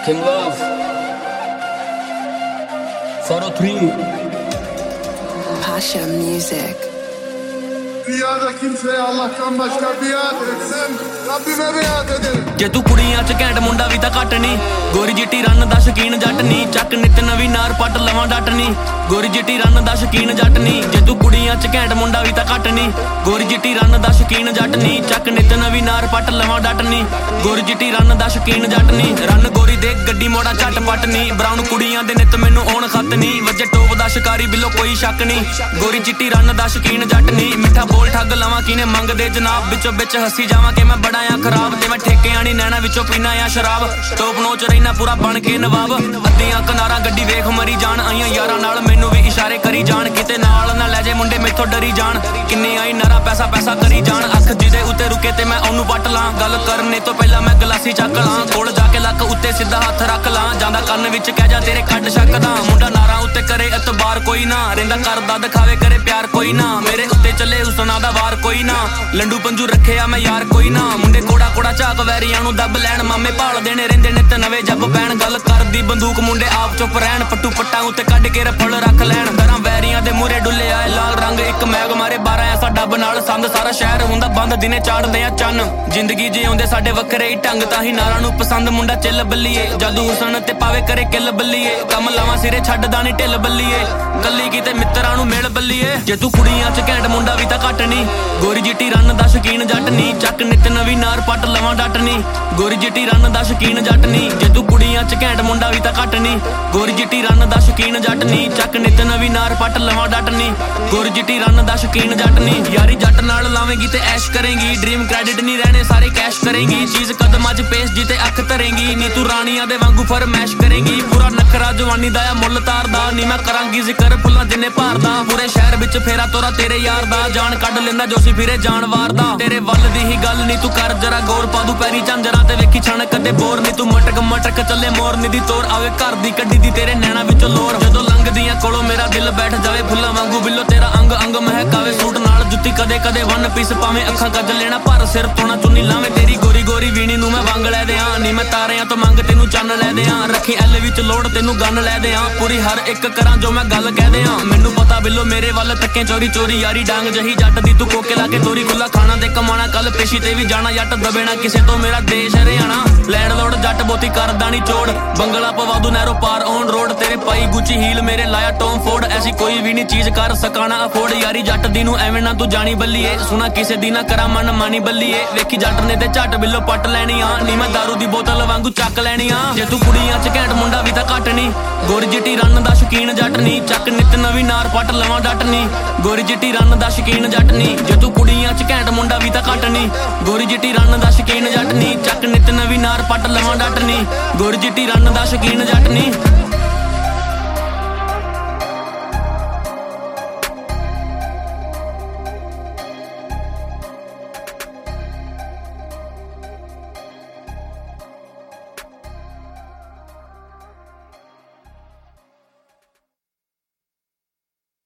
King Love 403 Pasha Music. Dünyada kimseye Allah'tan başka biat etsem Rabbime biat ederim. ਜੇ ਤੂੰ ਕੁੜੀਆਂ ਚ ਘੈਂਟ ਮੁੰਡਾ ਵੀ ਤਾਂ ਘੱਟ ਨੀ ਗੋਰੀ ਜਿੱਟੀ ਰਨ ਦਾ ਸ਼ਕੀਨ ਜੱਟ ਨੀ ਚੱਕ ਨਿਤ ਨਵੀਂ ਨਾਰ ਪੱਟ ਲਵਾਂ ਡੱਟ ਨੀ ਗੋਰੀ ਜਿੱਟੀ ਰਨ ਦਾ ਸ਼ਕੀਨ ਜੱਟ ਨੀ ਜੇ ਤੂੰ ਕੁੜੀਆਂ ਚ ਘੈਂਟ ਮੁੰਡਾ ਵੀ ਤਾਂ ਘੱਟ ਨੀ ਗੋਰੀ ਜਿੱਟੀ ਰਨ ਦਾ ਸ਼ਕੀਨ ਜੱਟ ਨੀ ਚੱਕ ਨਿਤ ਨਵੀਂ ਨਾਰ ਪੱਟ ਲਵਾਂ ਡੱਟ ਨੀ ਗੋਰੀ ਜਿੱਟੀ ਰਨ ਦਾ ਸ਼ਕੀਨ ਜੱਟ ਨੀ ਰਨ ਗੋਰੀ ਦੇ ਗੱਡੀ ਮੋੜਾ ਝੱਟ ਪੱਟ ਨੀ ਬਰਾਊਨ ਕੁੜੀਆਂ ਦੇ ਨਿਤ ਮੈਨੂੰ ਆਉਣ ਖੱਤ ਨੀ ਵੱਜੇ ਟੋਪ ਦਾ ਸ਼ਿਕਾਰੀ ਬਿੱਲੋ ਕੋਈ ਸ਼ੱਕ ਨੀ ਗੋਰੀ ਜਿੱਟੀ ਰਨ ਦਾ ਸ਼ਕੀਨ ਜੱਟ ਨੀ ਮਿੱਠਾ ਬੋਲ ਠੱਗ ਲਵਾਂ ਕਿਨੇ ਮੰਗਦੇ ਜਨਾਬ ਵਿੱਚੋਂ ਵਿੱਚ ਹੱਸੀ ਜਾਵਾਂ ਕਿ ਮੈਂ ਬੜਾ ਆ ਖਰਾਬ ਤੇ ਮੈਂ ਠੇਕਿਆਂ ਨੀ ਨੈਣਾ ਵਿੱਚੋਂ ਪੀਣਾ ਆ ਸ਼ਰਾਬ ਟੋਪ ਨੋਚ ਰਹਿਣਾ ਪੂਰਾ ਬਣ ਕੇ ਨਵਾਬ ਅੱਧੀਆਂ ਕਿਨਾਰਾਂ ਗੱਡੀ ਵੇਖ ਮਰੀ ਜਾਣ ਆਈਆਂ ਯਾਰਾਂ ਨਾਲ ਮੈਨੂੰ ਵੀ ਇਸ਼ਾਰੇ ਕਰੀ ਜਾਣ ਕਿਤੇ ਨਾਲ ਨਾ ਲੈ ਜੇ ਮੁੰਡੇ ਮੈਥੋਂ ਡਰੀ ਜਾਣ ਕਿੰਨੇ ਆਈ ਨਰਾ ਪੈਸਾ ਪੈਸਾ ਕਰੀ ਜਾਣ ਅੱਖ ਜਿਹਦੇ ਉੱਤੇ ਰੁਕੇ ਤੇ ਮੈਂ ਉਹਨੂੰ ਪੱਟ ਲਾਂ ਗੱਲ ਕਰਨੇ ਤੋਂ ਪਹਿਲਾਂ ਮੈਂ ਗਲਾਸੀ ਚੱਕ ਲਾਂ ਕੋਲ ਜਾ ਕੇ ਲੱਕ ਉੱਤੇ ਸਿੱਧਾ ਹੱਥ ਰੱਖ ਲਾਂ ਜਾਂਦਾ ਕੰਨ ਵਿੱਚ ਕਹਿ ਜਾ ਤੇਰੇ ਕੱਢ ਛੱਕਦਾ ਮੁੰਡਾ ਨਾਰਾਂ ਉੱਤੇ ਕਰੇ ਇਤਬਾਰ ਕੋਈ ਨਾ ਰਹਿੰਦਾ ਕਰਦਾ ਦਿਖਾਵੇ ਕਰੇ ਪਿਆਰ ਕੋਈ ਨਾ ਮੇਰੇ ਉੱਤੇ ਚੱਲੇ ਹੁਸਨਾ ਦਾ ਵਾਰ ਕੋਈ ਨਾ ਲੰਡੂ ਪੰਜੂ ਰੱਖਿਆ ਮੈਂ ਯਾਰ ਕੋਈ ਨਾ ਮੁੰਡੇ ਕੋੜਾ ਕੋੜਾ ਝਾਕ ਵੈਰੀਆਂ ਨੂੰ ਦੱਬ ਲੈਣ ਮਾਮੇ ਭਾਲ ਦੇਣੇ ਰਹਿੰਦੇ ਨਿੱਤ ਨਵੇਂ ਜੱਬ ਪੈਣ ਗੱਲ ਕਰਦੀ ਬੰਦੂਕ ਮੁੰਡੇ ਆਪ ਚੁੱਪ ਰਹਿਣ ਪੱਟੂ ਪੱਟਾਂ ਉੱਤੇ ਕੱਢ ਕੇ ਰਫਲ ਰੱਖ ਲੈਣ ਦਰਾਂ ਵੈਰੀਆਂ ਦੇ ਮੂਰੇ ਡੁੱਲੇ ਆਏ ਲਾਲ ਰੰਗ ਇੱਕ ਮੈਗ ਮਾਰੇ 12 ਐਸਾ ਡੱਬ ਨਾਲ ਸੰਦ ਸਾਰਾ ਸ਼ਹਿਰ ਹੁੰਦਾ ਬੰਦ ਦਿਨੇ ਚਾੜਦੇ ਆ ਚੰਨ ਜ਼ਿੰਦਗੀ ਜਿਉਂਦੇ ਸਾਡੇ ਵੱਖਰੇ ਹੀ ਢੰਗ ਤਾਂ ਹੀ ਨਾਰਾਂ ਨੂੰ ਪਸੰਦ ਮੁੰਡਾ ਚੱਲ ਬੱਲੀਏ ਜਾਦੂ ਹੁਸਨ ਤੇ ਪਾਵੇ ਕਰੇ ਕਿੱਲ ਬੱਲੀਏ ਕੰਮ ਲਾਵਾਂ ਸਿਰੇ ਛੱਡਦਾ ਨਹੀਂ ਢਿੱਲ ਬੱਲੀਏ ਕੱਲੀ ਕਿਤੇ ਮਿੱਤਰਾਂ ਨੂੰ ਮਿਲ ਬੱਲੀਏ ਜੇ ਤੂੰ ਕੁੜੀਆਂ ਚ ਘੈਂਟ ਮੁੰਡਾ ਵੀ ਤਾਂ ਘੱਟ ਨੀ ਗੋਰੀ ਜਿੱਟੀ ਰਨ ਦਾ ਸ਼ਕੀਨ ਜੱਟ ਨੀ ਚੱਕ ਨਿਤ ਨਵੀਂ ਨਾਰ ਪੱਟ ਲਵਾਂ ਡੱਟ ਨੀ ਗੋਰੀ ਜਿੱਟੀ ਰਨ ਦਾ ਸ਼ਕੀਨ ਜੱਟ ਨੀ ਜੇ ਤੂੰ ਕੁੜੀਆਂ ਚ ਘੈਂਟ ਮੁੰਡਾ ਵੀ ਤਾਂ ਘੱਟ ਨੀ ਗੋਰੀ ਜਿੱਟੀ ਰਨ ਦਾ ਸ਼ਕੀਨ ਜੱਟ ਨੀ ਚੱਕ ਨਿਤ ਨਵੀਂ ਨਾਰ ਪੱਟ ਲਵਾਂ ਡੱਟ ਨੀ ਗੋਰੀ ਜਿੱਟੀ ਰਨ ਦਾ ਸ਼ਕੀਨ ਜੱਟ ਨੀ ਯਾਰੀ ਜੱਟ ਨਾਲ ਲਾਵੇਂਗੀ ਤੇ ਐਸ਼ ਕਰੇਂਗੀ ਡ੍ਰੀਮ ਕ੍ਰੈਡਿਟ ਨਹੀਂ ਰਹਿਣੇ ਸਾਰੇ ਕੈਸ਼ ਕਰੇਂਗੀ ਚੀਜ਼ ਕਦਮਾਂ 'ਚ ਪੇਸ ਜੀ ਤੇ ਅੱਖ ਧਰੇਂਗੀ ਨੀ ਤੂੰ ਰਾਣੀਆਂ ਦੇ ਵਾਂਗੂ ਫਰਮੈਸ਼ ਕਰੇਂਗੀ ਪੂਰਾ ਨਖਰਾ ਜਵਾਨੀ ਦਾ ਆ ਮੁੱਲ ਤਾਰਦਾ ਨੀ ਮੈਂ ਕਰਾਂਗੀ ਜ਼ਿਕਰ ਫੁੱਲਾਂ ਜਿੰਨੇ ਭਾਰਦਾ ਪੂਰੇ ਸ਼ਹਿਰ ਵਿੱਚ ਫੇਰਾ ਤੋਰਾ ਤੇਰੇ ਯਾਰ ਦਾ ਜਾਨ ਕੱਢ ਲੈਂਦਾ ਜੋਸੀ ਫਿਰੇ ਜਾਨਵਾਰ ਦਾ ਤੇਰੇ ਵੱਲ ਦੀ ਹੀ ਗੱਲ ਨੀ ਤੂੰ ਕਰ ਜਰਾ ਗੌਰ ਪਾ ਦੂ ਪੈਰੀ ਝਾਂਜਰਾਂ ਤੇ ਵੇਖੀ ਛਣ ਕਦੇ ਬੋਰ ਨੀ ਤੂੰ ਮਟਕ ਮਟਕ ਚੱਲੇ ਮੋਰਨੀ ਦੀ ਤੋਰ ਆਵੇ ਘਰ ਦੀ ਕੱਢੀ ਦੀ ਤੇਰੇ ਨੈਣਾ ਵਿੱਚੋਂ ਲੋਰ ਜਦੋਂ ਲੰਘਦੀਆਂ ਕੋਲੋਂ ਮੇਰਾ ਦਿਲ ਬੈਠ ਜਾਵੇ ਫੁੱਲਾਂ ਵਾਂਗੂ ਬਿੱਲੋ ਤੇਰਾ ਅੰਗ ਅੰਗ ਮਹਿਕਾਵੇ ਸੂਟ ਨਾਲ ਜੁੱਤੀ ਕਦੇ ਕਦੇ ਵਨ ਪੀਸ ਪਾਵੇਂ ਅੱਖਾਂ ਕੱਜ ਲੈਣਾ ਪਰ ਸਿਰ ਤੋਣਾ ਚੁੰਨੀ ਲਾਵੇਂ ਤੇਰੀ ਗੋਰੀ ਗੋਰੀ ਵੀਣੀ ਨੂੰ ਮੈਂ ਵੰਗ ਲੈ ਦਿਆਂ ਨੀ ਮੈਂ ਤਾਰਿਆਂ ਤੋਂ ਮੰਗ ਤੈਨੂੰ ਚੰਨ ਲੈ ਦਿਆਂ ਰੱਖੀ ਐਲ ਵਿੱਚ ਲੋੜ ਤੈਨੂੰ ਗੰਨ ਲੈ ਦਿਆਂ ਪੂਰੀ ਹਰ ਇੱਕ ਕਰਾਂ ਜੋ ਮੈਂ ਗੱਲ ਕਹਿ ਦਿਆਂ ਮੈਨੂੰ ਪਤਾ ਬਿੱਲੋ ਮੇਰੇ ਵੱਲ ਤੱਕੇ ਚੋਰੀ ਚੋਰੀ ਯਾਰੀ ਡਾਂਗ ਜਹੀ ਜੱਟ ਦੀ ਤੂੰ ਕੋਕੇ ਲਾ ਕੇ ਤੋਰੀ ਖੁੱਲਾ ਖਾਣਾ ਦੇ ਕਮਾਣਾ ਕੱਲ ਪੇਸ਼ੀ ਤੇ ਵੀ ਜਾਣਾ ਜੱਟ ਦਬੇਣਾ ਕਿਸੇ ਤੋਂ ਮੇਰਾ ਦੇਸ਼ ਹਰਿਆਣਾ ਲੈਂਡ ਲੋਡ ਜੱਟ ਬੋਤੀ ਕਰਦਾ ਨੀ ਚੋੜ ਬੰਗਲਾ ਪਵਾ ਦੂ ਨਹਿਰੋ ਪਾਰ ਔਨ ਰੋਡ ਤੇਰੇ ਪਾਈ ਗੁੱਚੀ ਹੀਲ ਮੇਰੇ ਲਾਇਆ ਟੌਮ ਫੋਰਡ ਐਸੀ ਕੋਈ ਵੀ ਨੀ ਚੀਜ਼ ਕਰ ਸਕਾਣਾ ਅਫੋਰਡ ਯਾਰੀ ਜੱਟ ਦੀ ਨੂੰ ਐਵੇਂ ਨਾ ਤੂੰ ਜਾਣੀ ਬੱਲੀਏ ਸੁਣਾ ਕਿਸੇ ਦੀ ਨਾ ਕਰਾਂ ਮਨ ਮਾਨੀ ਬੱਲੀਏ ਵੇਖੀ ਜੱਟ ਨੇ ਤੇ ਝੱਟ ਬਿੱਲੋ ਪੱਟ ਲੈਣੀ ਆ ਨੀ ਮੈਂ ਦਾਰੂ ਦੀ ਬੋਤਲ ਵਾਂਗੂ ਚੱਕ ਲੈਣੀ ਆ ਜੇ ਤੂੰ ਕੁੜੀਆਂ ਚ ਘੈਂਟ ਮੁੰਡਾ ਵੀ ਤਾਂ ਘੱਟ ਨੀ ਗੋਰੀ ਜਿੱਟੀ ਰਨ ਦਾ ਸ਼ਕੀਨ ਜੱਟ ਨੀ ਚੱਕ ਨਿਤ ਨਵੀਂ ਨਾਰ ਪੱਟ ਲਵਾਂ ਡੱਟ ਨੀ ਗੋਰੀ ਜਿੱਟੀ ਰਨ ਦਾ ਸ਼ਕੀਨ ਜੱਟ ਨੀ ਜੇ ਤੂੰ ਕੁੜੀਆਂ ਚ ਘੈਂਟ ਮੁੰਡਾ ਵੀ ਤਾਂ ਘੱਟ ਨੀ ਗੋਰੀ ਜਿੱਟੀ ਰਨ ਦਾ ਸ਼ਕੀਨ ਜੱਟ ਨੀ ਚੱਕ ਨਿਤ ਨਵੀਂ ਨਾਰ ਪੱਟ ਲਵਾਂ ਡੱਟ ਨੀ ਗੋਰੀ ਜਿੱਟੀ ਰਨ ਦਾ ਸ਼ਕੀਨ ਜੱਟ ਨੀ